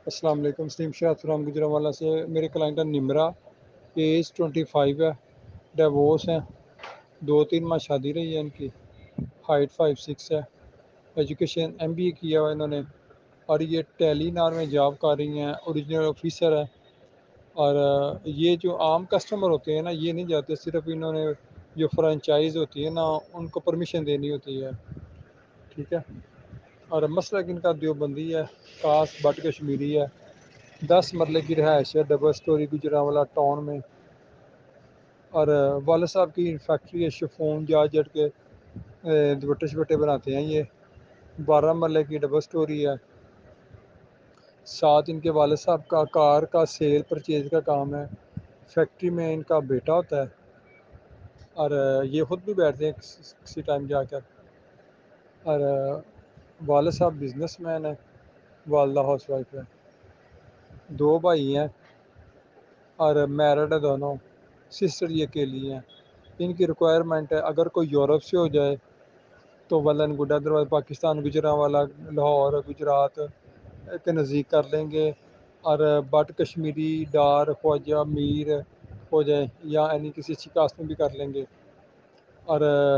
السلام علیکم، سلیم شاہ فرام گجرانوالہ سے۔ میرے کلائنٹ ہے نمرا، ایج 25 ہے، ڈیوورس ہیں، 2-3 ماہ شادی رہی ہے ان کی، ہائٹ 5'6" ہے، ایجوکیشن MBA کیا ہوا انہوں نے، اور یہ ٹیلی نار میں جاب کر رہی ہیں، اوریجنل آفیسر ہے۔ اور یہ جو عام کسٹمر ہوتے ہیں نا، یہ نہیں جاتے، صرف انہوں نے جو فرنچائز ہوتی ہے نا ان کو پرمیشن دینی ہوتی ہے، ٹھیک ہے۔ اور مسئلہ ان کا دیوبندی ہے، کاس بٹ کشمیری ہے، 10 مرلے کی رہائش ہے، ڈبل سٹوری گجرانوالہ ٹاؤن میں۔ اور والد صاحب کی فیکٹری ہے، شفون جارجٹ کے دوپٹے شپٹے بناتے ہیں یہ، 12 مرلے کی ڈبل سٹوری ہے۔ ساتھ ان کے والد صاحب کا کار کا سیل پرچیز کا کام ہے، فیکٹری میں ان کا بیٹا ہوتا ہے، اور یہ خود بھی بیٹھتے ہیں کسی ٹائم جا کر۔ اور والد صاحب بزنس مین ہے، والدہ ہاؤس وائف ہے، 2 بھائی ہیں اور میرڈ ہے دونوں، سسٹر یہ اکیلی ہیں۔ ان کی ریکوائرمنٹ ہے اگر کوئی یورپ سے ہو جائے تو well and good, otherwise Pakistan Gujranwala Lahore Gujrat کے نزدیک کر لیں گے، اور بٹ کشمیری ڈار خواجہ میر ہو جائے یا یعنی کسی اچھی کاسٹ میں بھی کر لیں گے۔ اور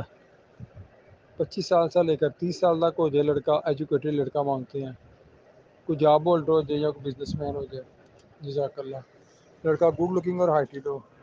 25 سال سے لے کر 30 سال تک ہو جائے لڑکا، ایجوکیٹڈ لڑکا مانگتے ہیں، کوئی جاب ہولڈر ہو جائے یا کوئی بزنس مین ہو جائے۔ جزاک اللہ۔ لڑکا گڈ لکنگ اور ہائیٹڈ ہو۔